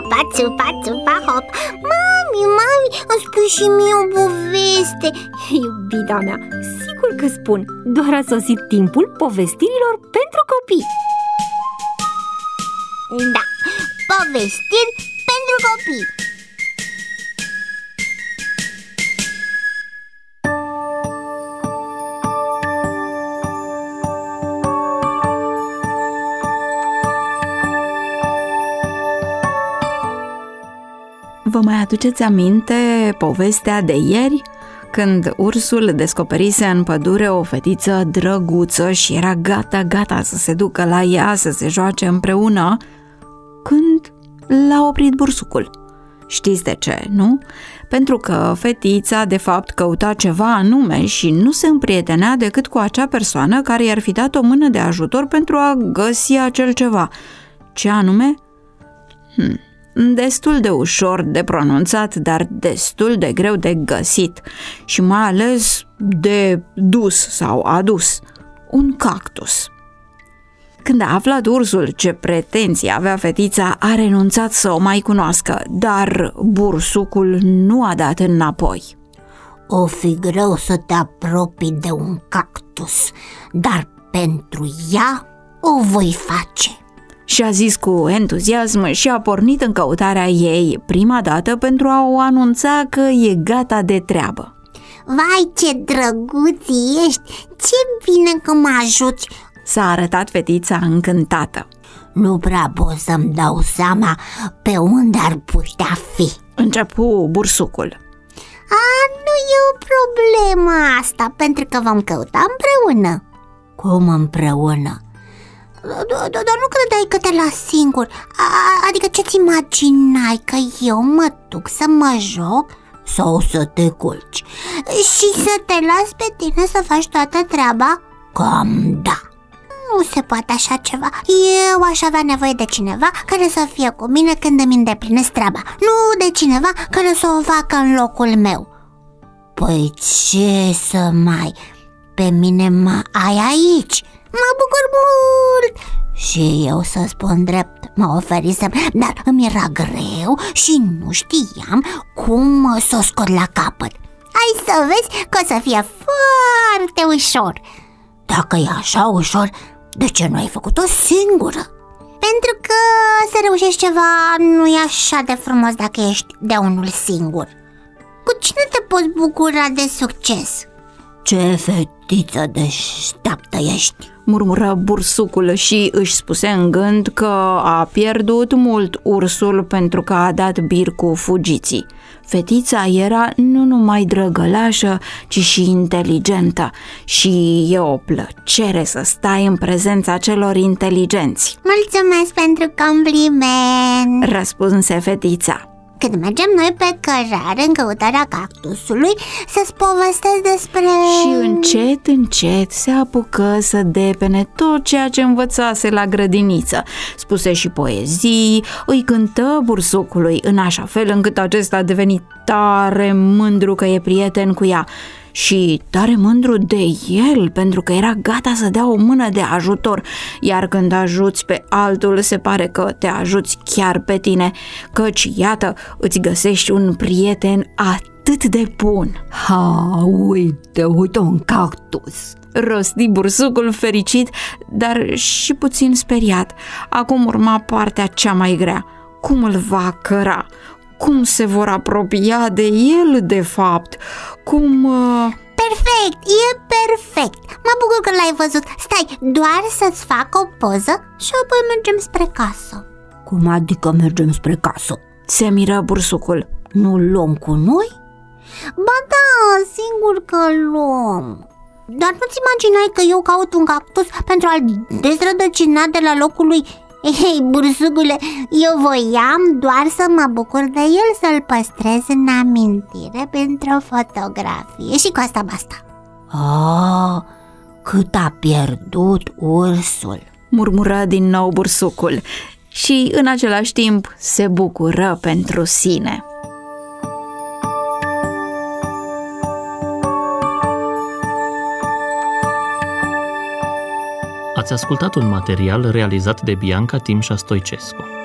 țupa, țupa, țupa, hop. Mami, îmi spui și mie o poveste. Iubita mea, sigur că spun. Doar a sosit timpul povestirilor pentru copii. Da, povestiri pentru copii. Vă mai aduceți aminte povestea de ieri? Când ursul descoperise în pădure o fetiță drăguță și era gata să se ducă la ea, să se joace împreună, când l-a oprit bursucul. Știți de ce, nu? Pentru că fetița de fapt căuta ceva anume și nu se împrietenea decât cu acea persoană care i-ar fi dat o mână de ajutor pentru a găsi acel ceva. Ce anume? Destul de ușor de pronunțat, dar destul de greu de găsit și mai ales de dus sau adus. Un cactus. Când a aflat ursul ce pretenții avea fetița, a renunțat să o mai cunoască, dar bursucul nu a dat înapoi. O fi greu să te apropii de un cactus, dar pentru ea o voi face. Și a zis cu entuziasm și a pornit în căutarea ei, prima dată pentru a o anunța că e gata de treabă. Vai, ce drăguț ești! Ce bine că mă ajuți! S-a arătat fetița încântată. Nu prea pot să-mi dau seama pe unde ar putea fi, începu bursucul. Nu e o problemă asta, pentru că vom căuta împreună. Cum împreună? Dar nu credeai că te las singur? Adică ce-ți imaginai, că eu mă duc să mă joc sau să te culci și să te las pe tine să faci toată treaba? Cam da. Nu se poate așa ceva. Eu aș avea nevoie de cineva care să fie cu mine când îmi îndeplinesc treaba, nu de cineva care să o facă în locul meu. Păi ce să mai... Pe mine mă ai aici. Mă bucur mult! Și eu, să spun drept, mă oferisem, dar îmi era greu și nu știam cum să o scot la capăt. Hai să vezi că o să fie foarte ușor. Dacă e așa ușor, de ce nu ai făcut-o singură? Pentru că să reușești ceva nu e așa de frumos dacă ești de unul singur. Cu cine te poți bucura de succes? Ce fetiță deșteaptă ești! Murmură bursucul și își spuse în gând că a pierdut mult ursul pentru că a dat bir cu fugiții. Fetița era nu numai drăgălașă, ci și inteligentă și e o plăcere să stai în prezența celor inteligenți. Mulțumesc pentru compliment, răspunse fetița. Când mergem noi pe cărare în căutarea cactusului, să-ți povestesc despre... Și încet se apucă să depene tot ceea ce învățase la grădiniță. Spuse și poezii, îi cântă bursucului în așa fel încât acesta a devenit tare mândru că e prieten cu ea. Și tare mândru de el, pentru că era gata să dea o mână de ajutor, iar când ajuți pe altul, se pare că te ajuți chiar pe tine, căci, iată, îți găsești un prieten atât de bun. Uite un cactus, rosti bursucul fericit, dar și puțin speriat. Acum urma partea cea mai grea. Cum îl va căra? Cum se vor apropia de el, de fapt? Cum... Perfect, e perfect. Mă bucur că l-ai văzut. Stai, doar să-ți fac o poză și apoi mergem spre casă. Cum adică mergem spre casă? Se miră bursucul. Nu luăm cu noi? Ba da, sigur că luăm. Dar nu-ți imaginai că eu caut un cactus pentru a-l dezrădăcina de la locul lui? Ei, bursucule, eu voiam doar să mă bucur de el, să-l păstrez în amintire pentru o fotografie și cu asta basta. Cât a pierdut ursul, murmură din nou bursucul și în același timp se bucură pentru sine. Ați ascultat un material realizat de Bianca Timșa Stoicescu.